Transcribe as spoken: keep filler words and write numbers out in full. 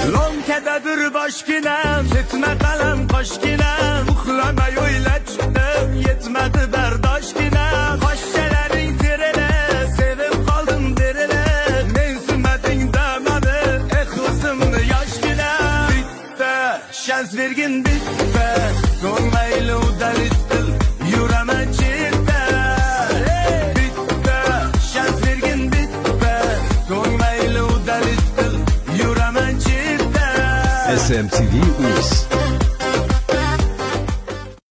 Lonkadadır başkinem, ketme kalem kaşkinem. Uxlamay o'yla chiqdim, yetmedi bardashkinem. Qoshchalaring terile, sevib qoldim derile. Mensimading damani, ixlosimni yoshgina. Bitta shans bergin bitta, so'nmayli udalitdil, yuraman chetda. Bitta shans bergin bitta, so'nmayli udalitdil, yuraman chetda. S M T V Uz